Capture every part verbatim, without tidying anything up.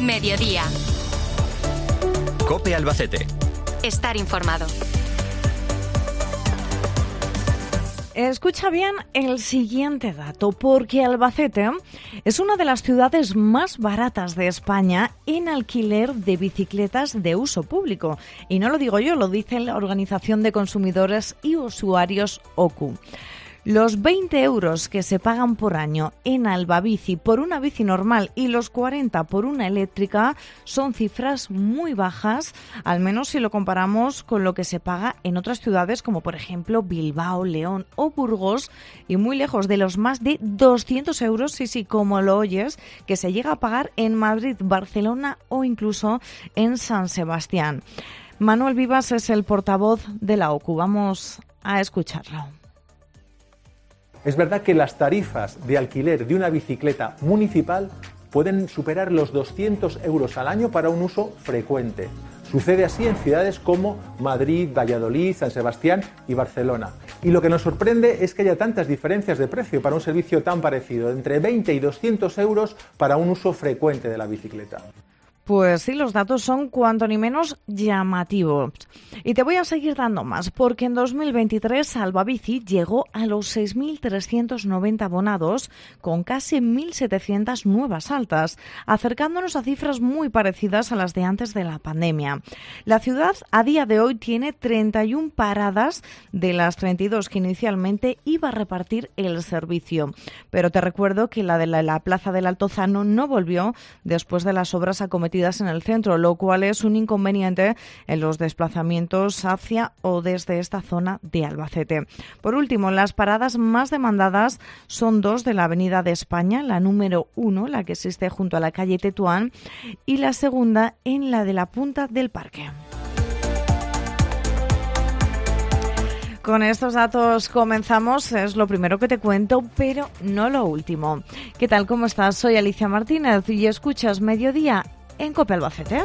Mediodía. COPE Albacete. Estar informado. Escucha bien el siguiente dato, porque Albacete es una de las ciudades más baratas de España en alquiler de bicicletas de uso público. Y no lo digo yo, lo dice la Organización de Consumidores y Usuarios O C U. Los veinte euros que se pagan por año en Albabici por una bici normal y los cuarenta por una eléctrica son cifras muy bajas, al menos si lo comparamos con lo que se paga en otras ciudades como por ejemplo Bilbao, León o Burgos, y muy lejos de los más de doscientos euros, sí, sí, como lo oyes, que se llega a pagar en Madrid, Barcelona o incluso en San Sebastián. Manuel Vivas es el portavoz de la O C U. Vamos a escucharlo. Es verdad que las tarifas de alquiler de una bicicleta municipal pueden superar los doscientos euros al año para un uso frecuente. Sucede así en ciudades como Madrid, Valladolid, San Sebastián y Barcelona. Y lo que nos sorprende es que haya tantas diferencias de precio para un servicio tan parecido, entre veinte y doscientos euros para un uso frecuente de la bicicleta. Pues sí, los datos son cuanto ni menos llamativos. Y te voy a seguir dando más, porque en dos mil veintitrés Albabici llegó a los seis mil trescientos noventa abonados, con casi mil setecientas nuevas altas, acercándonos a cifras muy parecidas a las de antes de la pandemia. La ciudad a día de hoy tiene treinta y una paradas de las treinta y dos que inicialmente iba a repartir el servicio. Pero te recuerdo que la de la, la Plaza del Altozano no volvió después de las obras acometidas en el centro, lo cual es un inconveniente en los desplazamientos hacia o desde esta zona de Albacete. Por último, las paradas más demandadas son dos de la Avenida de España, la número uno, la que existe junto a la calle Tetuán, y la segunda en la de la Punta del Parque. Con estos datos comenzamos, es lo primero que te cuento, pero no lo último. ¿Qué tal? ¿Cómo estás? Soy Alicia Martínez y escuchas Mediodía en COPE Albacete.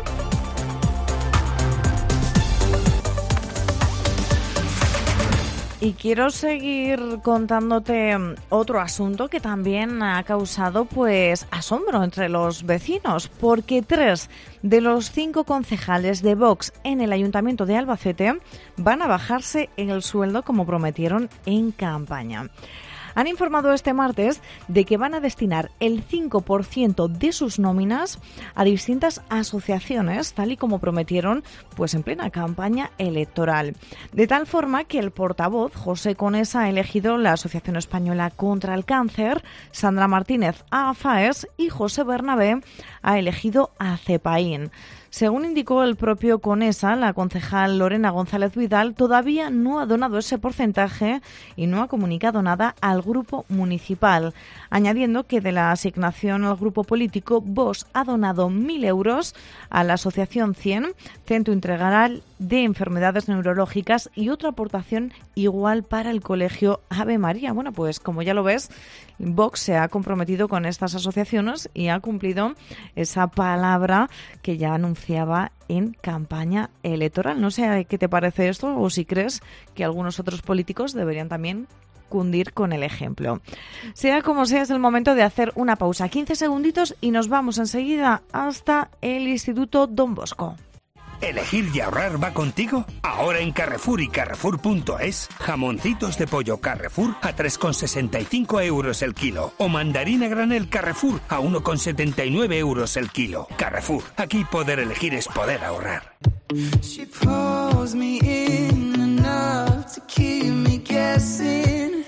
Y quiero seguir contándote otro asunto que también ha causado pues asombro entre los vecinos, porque tres de los cinco concejales de Vox en el Ayuntamiento de Albacete van a bajarse en el sueldo como prometieron en campaña. Han informado este martes de que van a destinar el cinco por ciento de sus nóminas a distintas asociaciones, tal y como prometieron pues en plena campaña electoral. De tal forma que el portavoz, José Conesa, ha elegido la Asociación Española contra el Cáncer, Sandra Martínez a AFAES y José Bernabé ha elegido a CEPAIN. Según indicó el propio Conesa, la concejal Lorena González Vidal todavía no ha donado ese porcentaje y no ha comunicado nada al grupo municipal, añadiendo que de la asignación al grupo político, Vox ha donado mil euros a la Asociación cien, Centro Integral de Enfermedades Neurológicas, y otra aportación igual para el Colegio Ave María. Bueno, pues como ya lo ves, Vox se ha comprometido con estas asociaciones y ha cumplido esa palabra que ya anunciaba en campaña electoral. No sé qué te parece esto o si crees que algunos otros políticos deberían también cundir con el ejemplo. Sea como sea, es el momento de hacer una pausa, quince segunditos, y nos vamos enseguida hasta el Instituto Don Bosco. ¿Elegir y ahorrar va contigo? Ahora en Carrefour y Carrefour punto es, jamoncitos de pollo Carrefour a tres con sesenta y cinco euros el kilo. O mandarina granel Carrefour a uno con setenta y nueve euros el kilo. Carrefour, aquí poder elegir es poder ahorrar. She pulls me in enough to keep me guessing.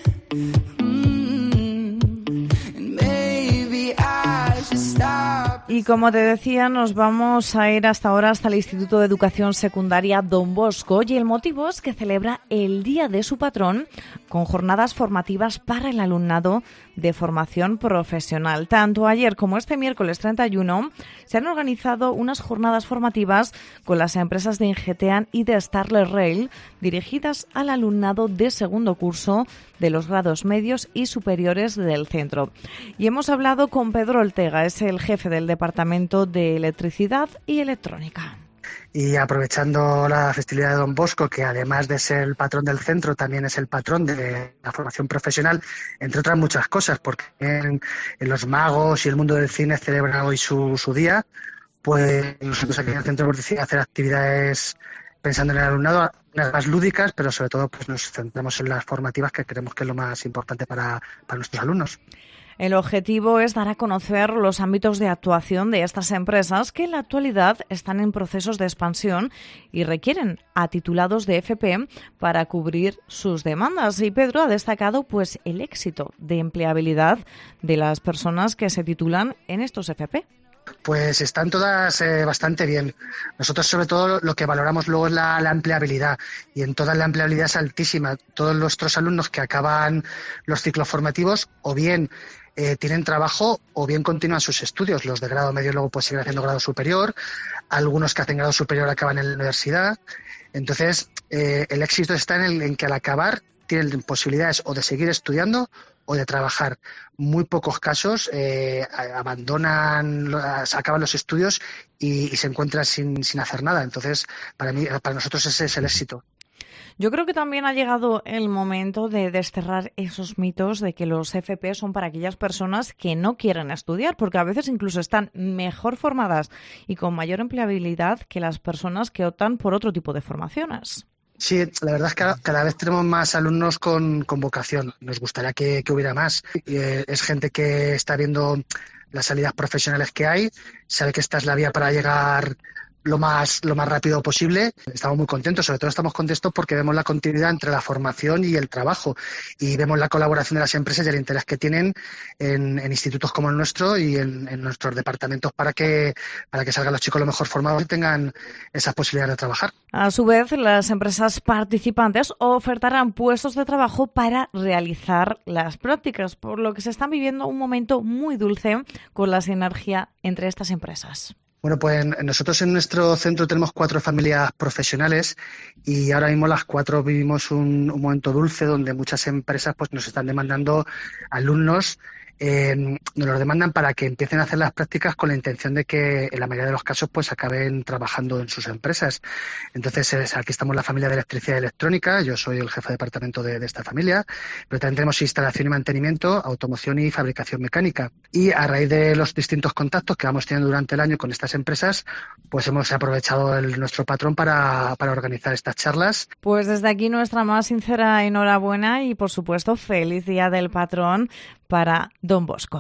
Y como te decía, nos vamos a ir hasta ahora hasta el Instituto de Educación Secundaria Don Bosco, y el motivo es que celebra el Día de su patrón con jornadas formativas para el alumnado de formación profesional. Tanto ayer como este miércoles treinta y uno se han organizado unas jornadas formativas con las empresas de Ingeteam y de Starler Rail dirigidas al alumnado de segundo curso de los grados medios y superiores del centro. Y hemos hablado con Pedro Ortega, es el jefe del Departamento de Electricidad y Electrónica. Y aprovechando la festividad de Don Bosco, que además de ser el patrón del centro, también es el patrón de la formación profesional, entre otras muchas cosas, porque en, en los magos y el mundo del cine celebran hoy su, su día, pues nosotros aquí en el centro hemos decidido hacer actividades pensando en el alumnado, unas más lúdicas, pero sobre todo pues nos centramos en las formativas, que creemos que es lo más importante para, para nuestros alumnos. El objetivo es dar a conocer los ámbitos de actuación de estas empresas que en la actualidad están en procesos de expansión y requieren a titulados de F P para cubrir sus demandas. Y Pedro ha destacado pues el éxito de empleabilidad de las personas que se titulan en estos F P. Pues están todas eh, bastante bien. Nosotros sobre todo lo que valoramos luego es la, la empleabilidad, y en toda la empleabilidad es altísima. Todos nuestros alumnos que acaban los ciclos formativos o bien eh, tienen trabajo o bien continúan sus estudios. Los de grado medio luego pues siguen haciendo grado superior, algunos que hacen grado superior acaban en la universidad. Entonces eh, el éxito está en, el, en que al acabar tienen posibilidades o de seguir estudiando o de trabajar. Muy pocos casos eh, abandonan, acaban los estudios y, y se encuentran sin, sin hacer nada. Entonces, para mí, para nosotros ese es el éxito. Yo creo que también ha llegado el momento de desterrar esos mitos de que los F P son para aquellas personas que no quieren estudiar, porque a veces incluso están mejor formadas y con mayor empleabilidad que las personas que optan por otro tipo de formaciones. Sí, la verdad es que cada, cada vez tenemos más alumnos con, con vocación. Nos gustaría que, que hubiera más. Eh, es gente que está viendo las salidas profesionales que hay, sabe que esta es la vía para llegar lo más lo más rápido posible. Estamos muy contentos, sobre todo estamos contentos porque vemos la continuidad entre la formación y el trabajo, y vemos la colaboración de las empresas y el interés que tienen en, en institutos como el nuestro y en, en nuestros departamentos para que para que salgan los chicos lo mejor formados y tengan esas posibilidades de trabajar. A su vez, las empresas participantes ofertarán puestos de trabajo para realizar las prácticas, por lo que se está viviendo un momento muy dulce con la sinergia entre estas empresas. Bueno, pues nosotros en nuestro centro tenemos cuatro familias profesionales y ahora mismo las cuatro vivimos un, un momento dulce donde muchas empresas pues nos están demandando alumnos. Eh, nos los demandan para que empiecen a hacer las prácticas con la intención de que en la mayoría de los casos pues acaben trabajando en sus empresas. Entonces es, aquí estamos la familia de electricidad y electrónica, yo soy el jefe de departamento de, de esta familia, pero también tenemos instalación y mantenimiento, automoción y fabricación mecánica. Y a raíz de los distintos contactos que vamos teniendo durante el año con estas empresas, pues hemos aprovechado el, nuestro patrón para, para organizar estas charlas. Pues desde aquí nuestra más sincera enhorabuena y por supuesto feliz Día del Patrón para Don Bosco.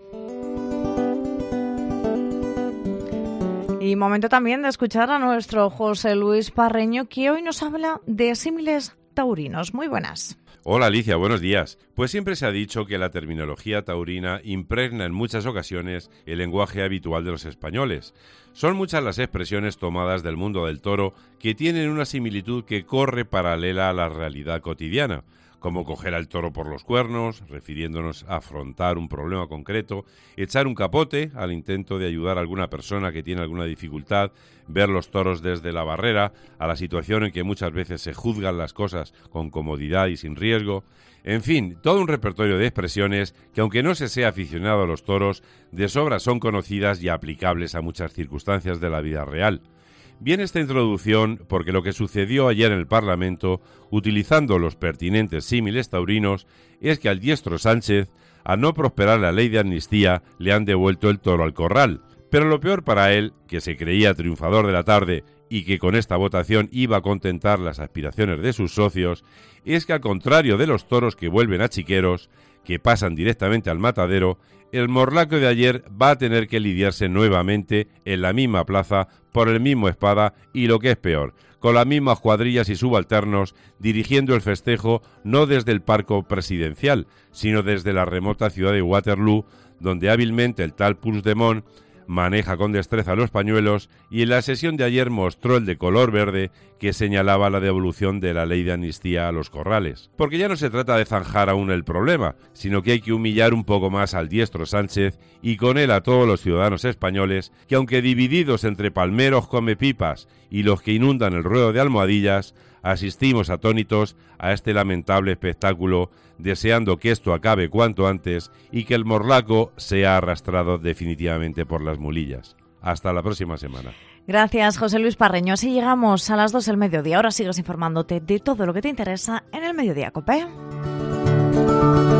Y momento también de escuchar a nuestro José Luis Parreño, que hoy nos habla de símiles taurinos. Muy buenas. Hola Alicia, buenos días. Pues siempre se ha dicho que la terminología taurina impregna en muchas ocasiones el lenguaje habitual de los españoles. Son muchas las expresiones tomadas del mundo del toro que tienen una similitud que corre paralela a la realidad cotidiana, como coger al toro por los cuernos, refiriéndonos a afrontar un problema concreto, echar un capote al intento de ayudar a alguna persona que tiene alguna dificultad, ver los toros desde la barrera, a la situación en que muchas veces se juzgan las cosas con comodidad y sin riesgo. En fin, todo un repertorio de expresiones que, aunque no se sea aficionado a los toros, de sobra son conocidas y aplicables a muchas circunstancias de la vida real. Viene esta introducción porque lo que sucedió ayer en el Parlamento, utilizando los pertinentes símiles taurinos, es que al diestro Sánchez, al no prosperar la ley de amnistía, le han devuelto el toro al corral. Pero lo peor para él, que se creía triunfador de la tarde y que con esta votación iba a contentar las aspiraciones de sus socios, es que al contrario de los toros que vuelven a chiqueros, que pasan directamente al matadero, el morlaco de ayer va a tener que lidiarse nuevamente en la misma plaza por el mismo espada y, lo que es peor, con las mismas cuadrillas y subalternos dirigiendo el festejo no desde el palco presidencial, sino desde la remota ciudad de Waterloo, donde hábilmente el tal Puigdemont maneja con destreza los pañuelos y en la sesión de ayer mostró el de color verde que señalaba la devolución de la ley de amnistía a los corrales. Porque ya no se trata de zanjar aún el problema, sino que hay que humillar un poco más al diestro Sánchez y con él a todos los ciudadanos españoles que, aunque divididos entre palmeros comepipas y los que inundan el ruedo de almohadillas, asistimos atónitos a este lamentable espectáculo, deseando que esto acabe cuanto antes y que el morlaco sea arrastrado definitivamente por las mulillas. Hasta la próxima semana. Gracias, José Luis Parreño. Así llegamos a las dos del mediodía. Ahora sigues informándote de todo lo que te interesa en el Mediodía COPE.